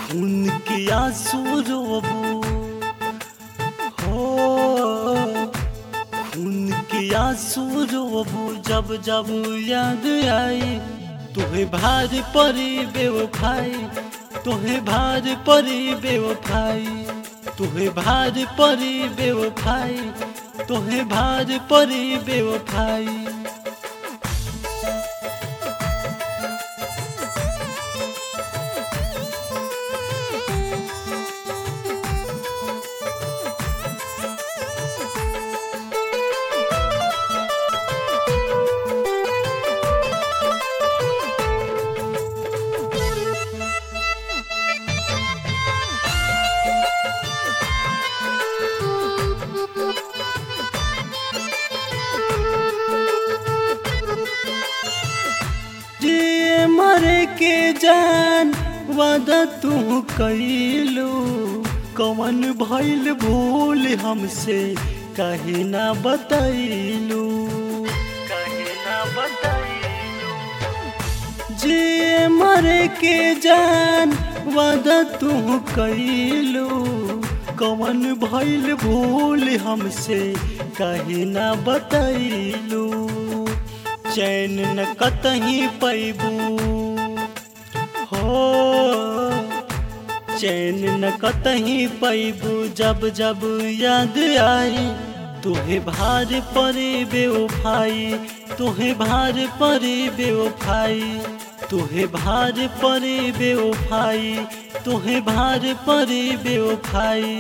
खून के आंसू रोबू हो, खून के आंसू रोबू जब जब याद आई। तुहे भार परी बेवफाई, तुहे भार परी बेवफाई, तुहे भार परी बेवफाई, तुहे भार परी बेवफाई। मरे के जान वादा तू कइलू, कवन भइल भूल हमसे काहे ना बतैलू, काहे ना बतैलू। जे मरे के जान वादा तू कइलू, कवन भइल भूल हमसे काहे ना बतैलू। चैन न कतही पैबू हो, चैन न कतही पैबू जब जब याद आई। तुहे भार परी बेवफाई, तुहे भार परी बेवफाई, तुहे भार परी बेवफाई, तुहे भार परी बेवफाई।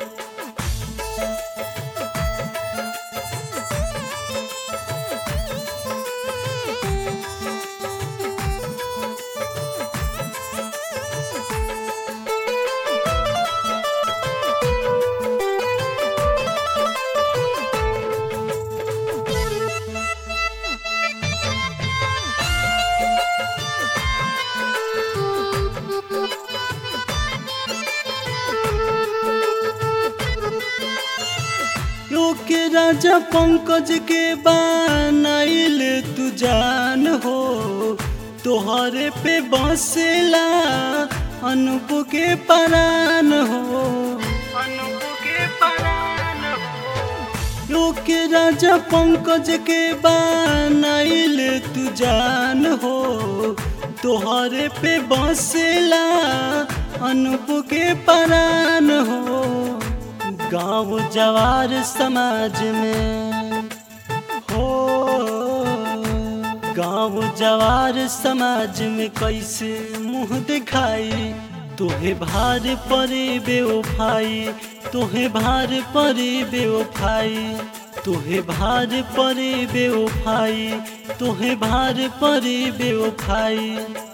के राजा पंकज के बनाइल तू जान हो, तोहरे पे बसेला अनूप के परान हो, अनूप के परान हो। के राजा पंकज के बनाइल तू जान हो, तोहरे पे बसेला अनूप के परान हो। गाँव जवार समाज में हो, गाँव जवार समाज में कैसे मुँह दिखाई। तुहे भार परी बेवफाई, तुहे भार परी बेवफाई, तुहे भार परी बेवफाई, तुहे भार परी बेवफाई।